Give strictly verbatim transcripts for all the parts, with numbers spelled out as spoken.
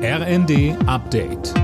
R N D Update.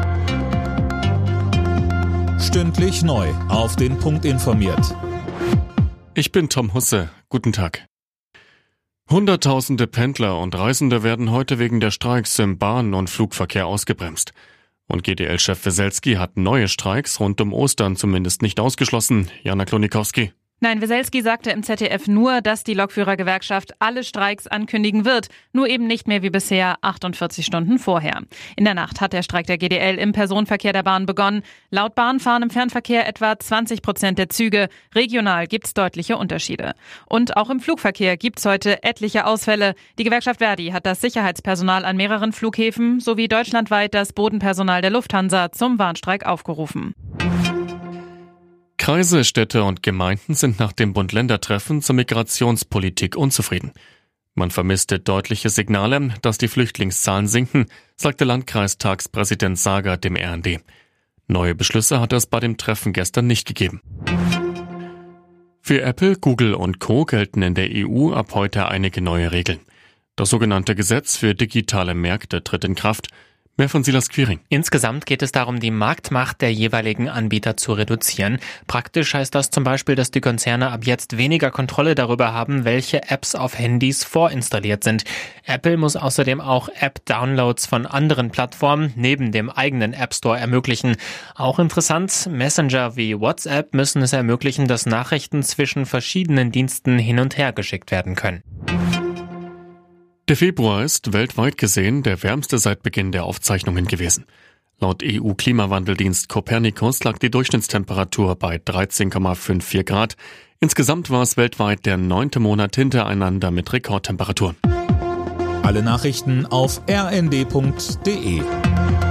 Stündlich neu auf den Punkt informiert. Ich bin Tom Husse. Guten Tag. Hunderttausende Pendler und Reisende werden heute wegen der Streiks im Bahn- und Flugverkehr ausgebremst. Und G D L-Chef Weselski hat neue Streiks rund um Ostern zumindest nicht ausgeschlossen. Jana Klonikowski. Nein, Weselski sagte im Z D F nur, dass die Lokführergewerkschaft alle Streiks ankündigen wird, nur eben nicht mehr wie bisher achtundvierzig Stunden vorher. In der Nacht hat der Streik der G D L im Personenverkehr der Bahn begonnen. Laut Bahn fahren im Fernverkehr etwa zwanzig Prozent der Züge. Regional gibt's deutliche Unterschiede. Und auch im Flugverkehr gibt's heute etliche Ausfälle. Die Gewerkschaft Verdi hat das Sicherheitspersonal an mehreren Flughäfen sowie deutschlandweit das Bodenpersonal der Lufthansa zum Warnstreik aufgerufen. Kreise, Städte und Gemeinden sind nach dem Bund-Länder-Treffen zur Migrationspolitik unzufrieden. Man vermisste deutliche Signale, dass die Flüchtlingszahlen sinken, sagte Landkreistagspräsident Sager dem R N D. Neue Beschlüsse hat es bei dem Treffen gestern nicht gegeben. Für Apple, Google und Co. gelten in der E U ab heute einige neue Regeln. Das sogenannte Gesetz für digitale Märkte tritt in Kraft. Mehr von Silas Quiring. Insgesamt geht es darum, die Marktmacht der jeweiligen Anbieter zu reduzieren. Praktisch heißt das zum Beispiel, dass die Konzerne ab jetzt weniger Kontrolle darüber haben, welche Apps auf Handys vorinstalliert sind. Apple muss außerdem auch App-Downloads von anderen Plattformen neben dem eigenen App Store ermöglichen. Auch interessant, Messenger wie WhatsApp müssen es ermöglichen, dass Nachrichten zwischen verschiedenen Diensten hin und her geschickt werden können. Der Februar ist weltweit gesehen der wärmste seit Beginn der Aufzeichnungen gewesen. Laut E U-Klimawandeldienst Copernicus lag die Durchschnittstemperatur bei dreizehn Komma vierundfünfzig Grad. Insgesamt war es weltweit der neunte Monat hintereinander mit Rekordtemperaturen. Alle Nachrichten auf r n d punkt d e.